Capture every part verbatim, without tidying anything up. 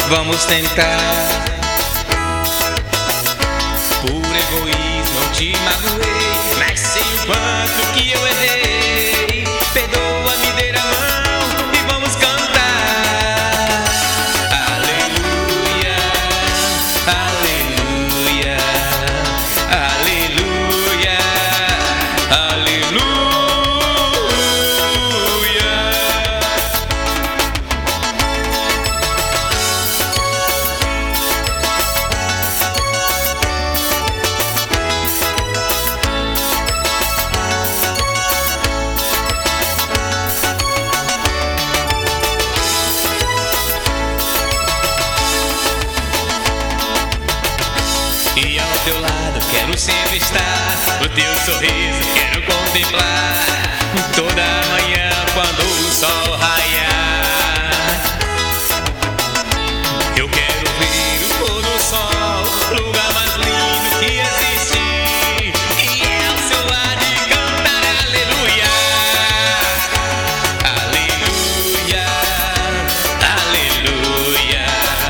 vamos tentar. Por egoísmo eu te magoei, mas sei o quanto que eu errei. Perdoa, me dê a mão e vamos cantar. Aleluia, aleluia, aleluia, aleluia. E ao teu lado quero sempre estar, o teu sorriso quero contemplar, toda manhã quando o sol raiar. Eu quero ver o pôr do sol, lugar mais lindo que existe, e é ao seu lado e cantar aleluia, aleluia, aleluia,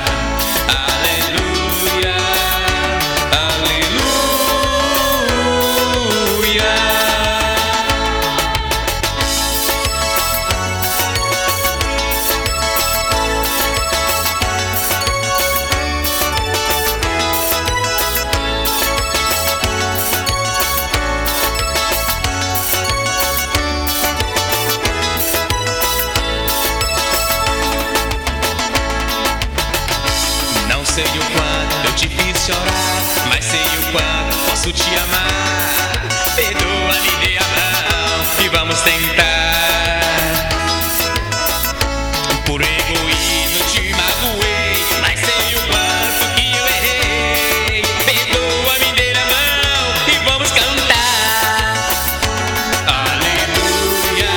aleluia. Não sei o quanto eu te fiz chorar, mas sei o quanto posso te amar. Perdoa, me dê a mão e vamos tentar. Por egoísmo eu te magoei, mas sei o quanto que eu errei. Perdoa, me dê a mão e vamos cantar. Aleluia,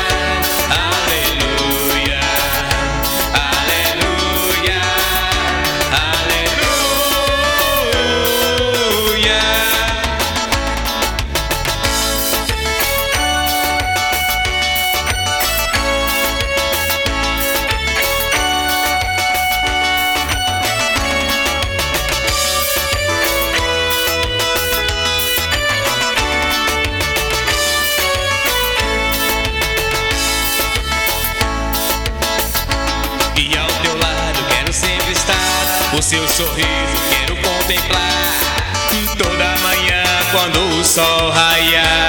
aleluia, aleluia, aleluia. E ao teu lado quero sempre estar, o seu sorriso quero contemplar, toda manhã quando o sol raiar.